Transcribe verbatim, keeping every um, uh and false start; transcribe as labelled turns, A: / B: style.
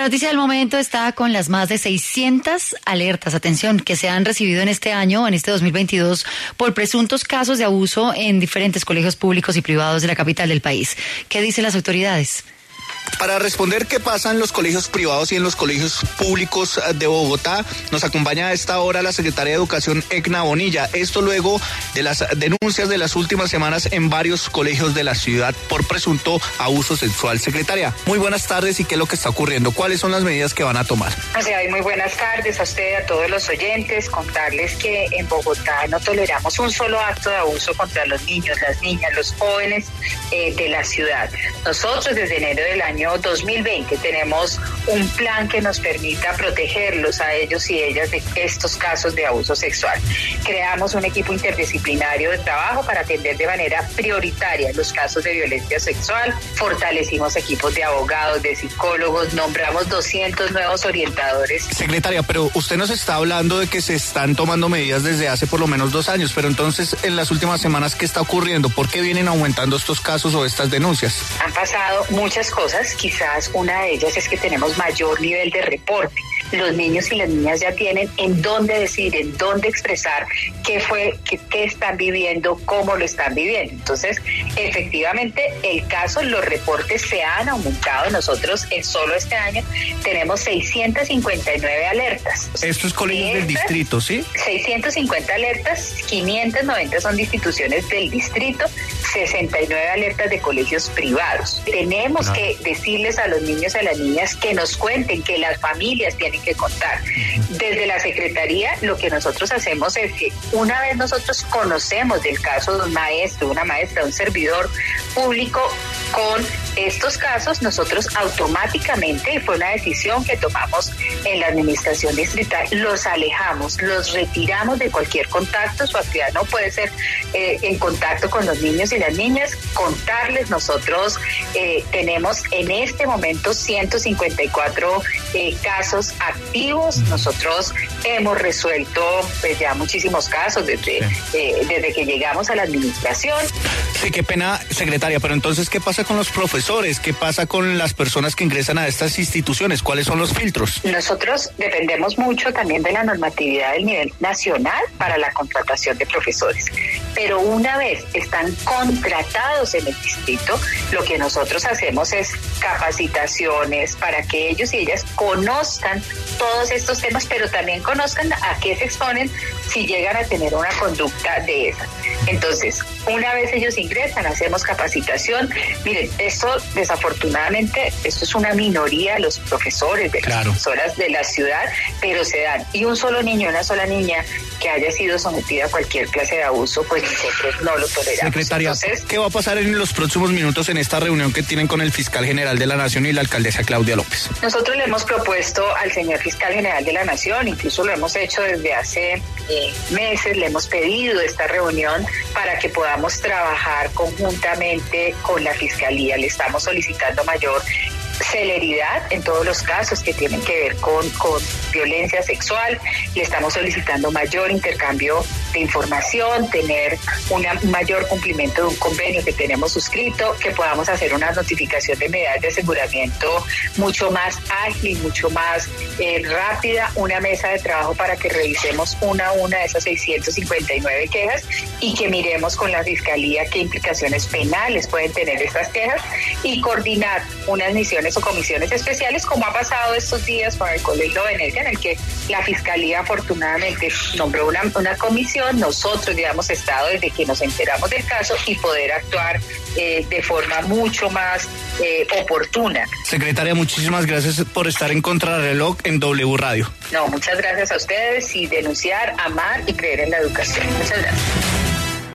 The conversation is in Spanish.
A: la noticia del momento está con las más de seiscientas alertas, atención, que se han recibido en este año, en este dos mil veintidós, por presuntos casos de abuso en diferentes colegios públicos y privados de la capital del país. ¿Qué dicen las autoridades?
B: Para responder qué pasa en los colegios privados y en los colegios públicos de Bogotá, nos acompaña a esta hora la secretaria de Educación, Egna Bonilla. Esto luego de las denuncias de las últimas semanas en varios colegios de la ciudad por presunto abuso sexual. Secretaria, muy buenas tardes. ¿Y qué es lo que está ocurriendo? ¿Cuáles son las medidas que van a tomar?
C: O sea, muy buenas tardes a usted, a todos los oyentes. Contarles que en Bogotá no toleramos un solo acto de abuso contra los niños, las niñas, los jóvenes eh, de la ciudad. Nosotros desde enero del año dos mil veinte tenemos un plan que nos permita protegerlos a ellos y ellas de estos casos de abuso sexual. Creamos un equipo interdisciplinario de trabajo para atender de manera prioritaria los casos de violencia sexual. Fortalecimos equipos de abogados, de psicólogos, nombramos doscientos nuevos orientadores.
B: Secretaria, pero usted nos está hablando de que se están tomando medidas desde hace por lo menos dos años, pero entonces en las últimas semanas, ¿qué está ocurriendo? ¿Por qué vienen aumentando estos casos o estas denuncias?
C: Han pasado muchas cosas. Quizás una de ellas es que tenemos mayor nivel de reporte. Los niños y las niñas ya tienen en dónde decir, en dónde expresar qué fue, qué, qué están viviendo, cómo lo están viviendo. Entonces, efectivamente, el caso, los reportes se han aumentado. Nosotros en solo este año tenemos seiscientas cincuenta y nueve alertas.
B: Esto es colegios del distrito, ¿sí?
C: seiscientas cincuenta alertas, quinientas noventa son de instituciones del distrito, sesenta y nueve alertas de colegios privados. Tenemos no. que decirles a los niños y a las niñas que nos cuenten, que las familias tienen que contar. Desde la Secretaría lo que nosotros hacemos es que una vez nosotros conocemos del caso de un maestro, una maestra, un servidor público con estos casos, nosotros automáticamente, y fue una decisión que tomamos en la administración distrital, los alejamos, los retiramos de cualquier contacto. Su actividad no puede ser eh, en contacto con los niños y las niñas, contarles. Nosotros eh, tenemos en este momento ciento cincuenta y cuatro eh, casos activos. Nosotros hemos resuelto pues, ya muchísimos casos desde, sí. eh, desde que llegamos a la administración.
B: Sí, qué pena, secretaria, pero entonces, ¿qué pasa con los profesores? ¿Qué pasa con las personas que ingresan a estas instituciones? ¿Cuáles son los filtros?
C: Nosotros dependemos mucho también de la normatividad del nivel nacional para la contratación de profesores. Pero una vez están contratados en el distrito, lo que nosotros hacemos es capacitaciones para que ellos y ellas conozcan todos estos temas, pero también conozcan a qué se exponen si llegan a tener una conducta de esa. Entonces, una vez ellos ingresan, hacemos capacitación. Miren, esto desafortunadamente, esto es una minoría de los profesores, de
B: claro.
C: las profesoras de la ciudad, pero se dan. Y un solo niño, una sola niña que haya sido sometida a cualquier clase de abuso, pues nosotros no lo toleramos.
B: Secretaria, Entonces, ¿qué va a pasar en los próximos minutos en esta reunión que tienen con el fiscal general de la Nación y la alcaldesa Claudia López?
C: Nosotros le hemos propuesto al señor fiscal general de la Nación, incluso lo hemos hecho desde hace eh, meses, le hemos pedido esta reunión para que podamos trabajar conjuntamente con la fiscalía. Le estamos solicitando mayor celeridad en todos los casos que tienen que ver con, con violencia sexual. Le estamos solicitando mayor intercambio de información, tener un mayor cumplimiento de un convenio que tenemos suscrito, que podamos hacer una notificación de medidas de aseguramiento mucho más ágil, mucho más eh, rápida, una mesa de trabajo para que revisemos una a una de esas seiscientas cincuenta y nueve quejas y que miremos con la Fiscalía qué implicaciones penales pueden tener estas quejas y coordinar unas misiones o comisiones especiales, como ha pasado estos días con el Colegio Venecia, en el que la Fiscalía afortunadamente nombró una, una comisión. Nosotros ya hemos estado desde que nos enteramos del caso y poder actuar eh, de forma mucho más eh, oportuna.
B: Secretaria, muchísimas gracias por estar en Contrarreloj en W Radio.
C: No, muchas gracias a ustedes y denunciar, amar y creer en la educación. Muchas gracias.